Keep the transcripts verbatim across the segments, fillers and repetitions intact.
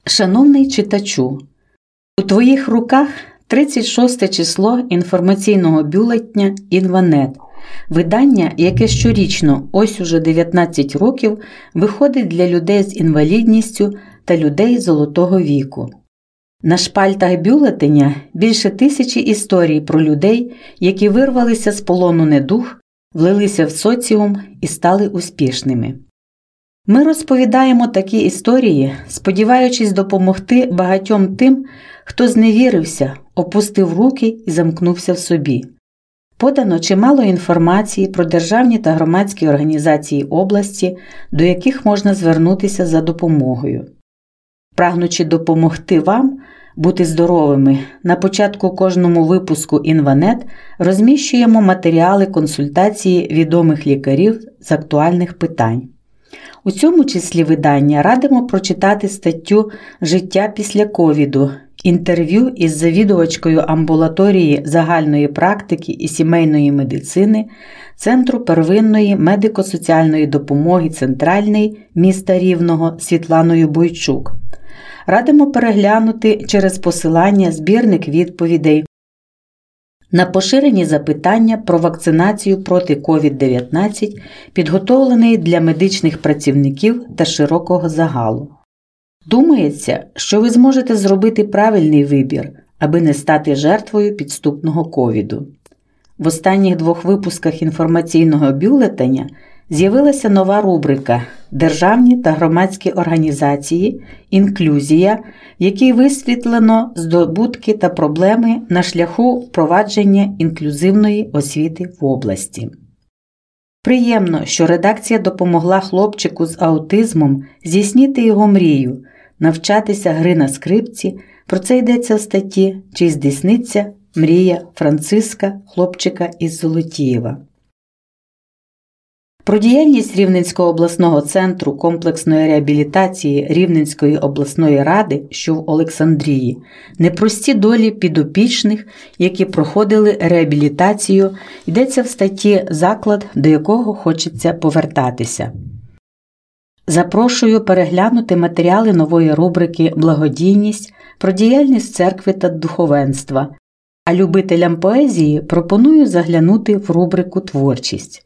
Шановний читачу, у твоїх руках тридцять шосте число інформаційного бюлетня «Інванет», видання, яке щорічно, ось уже дев'ятнадцять років, виходить для людей з інвалідністю та людей золотого віку. На шпальтах бюлетеня більше тисячі історій про людей, які вирвалися з полону недуг, влилися в соціум і стали успішними. Ми розповідаємо такі історії, сподіваючись допомогти багатьом тим, хто зневірився, опустив руки і замкнувся в собі. Подано чимало інформації про державні та громадські організації області, до яких можна звернутися за допомогою. Прагнучи допомогти вам бути здоровими, на початку кожному випуску «Інванет» розміщуємо матеріали консультації відомих лікарів з актуальних питань. У цьому числі видання радимо прочитати статтю «Життя після ковіду», інтерв'ю із завідувачкою амбулаторії загальної практики і сімейної медицини Центру первинної медико-соціальної допомоги «Центральний» міста Рівного Світланою Бойчук. Радимо переглянути через посилання збірник відповідей на поширені запитання про вакцинацію проти ковід дев'ятнадцять, підготовлений для медичних працівників та широкого загалу. Думається, що ви зможете зробити правильний вибір, аби не стати жертвою підступного ковіду. В останніх двох випусках інформаційного бюлетеня з'явилася нова рубрика «Державні та громадські організації. Інклюзія», в якій висвітлено здобутки та проблеми на шляху впровадження інклюзивної освіти в області. Приємно, що редакція допомогла хлопчику з аутизмом здійснити його мрію – навчатися гри на скрипці. Про це йдеться в статті «Чи здійсниться мрія Франциска, хлопчика із Золотієва». Про діяльність Рівненського обласного центру комплексної реабілітації Рівненської обласної ради, що в Олександрії, непрості долі підопічних, які проходили реабілітацію, йдеться в статті «Заклад, до якого хочеться повертатися». Запрошую переглянути матеріали нової рубрики «Благодійність» про діяльність церкви та духовенства, а любителям поезії пропоную заглянути в рубрику «Творчість».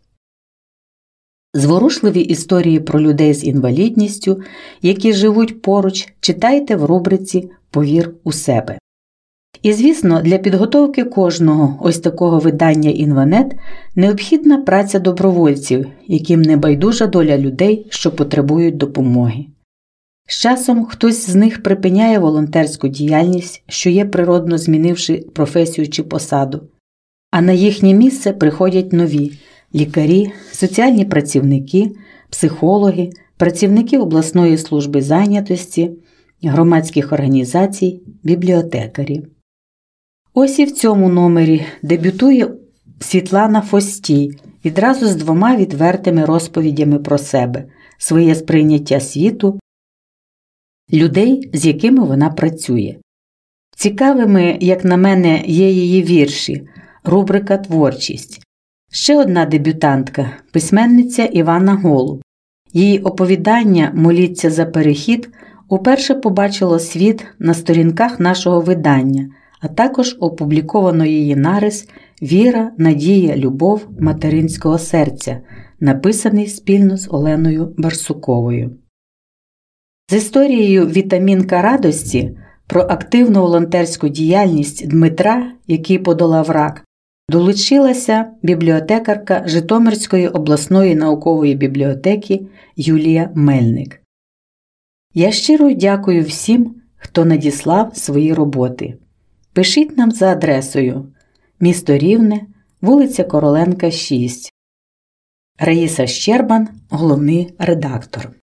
Зворушливі історії про людей з інвалідністю, які живуть поруч, читайте в рубриці «Повір у себе». І, звісно, для підготовки кожного ось такого видання «Інванет» необхідна праця добровольців, яким не байдужа доля людей, що потребують допомоги. З часом хтось з них припиняє волонтерську діяльність, що є природно змінивши професію чи посаду, а на їхнє місце приходять нові – лікарі, соціальні працівники, психологи, працівники обласної служби зайнятості, громадських організацій, бібліотекарі. Ось і в цьому номері дебютує Світлана Фостій відразу з двома відвертими розповідями про себе, своє сприйняття світу, людей, з якими вона працює. Цікавими, як на мене, є її вірші, рубрика «Творчість». Ще одна дебютантка – письменниця Івана Голуб. Її оповідання «Моліться за перехід» уперше побачило світ на сторінках нашого видання, а також опубліковано її нарис «Віра, надія, любов материнського серця», написаний спільно з Оленою Барсуковою. З історією «Вітамінка радості» про активну волонтерську діяльність Дмитра, який подолав рак, долучилася бібліотекарка Житомирської обласної наукової бібліотеки Юлія Мельник. Я щиро дякую всім, хто надіслав свої роботи. Пишіть нам за адресою місто Рівне, вулиця Короленка, шість. Раїса Щербан, головний редактор.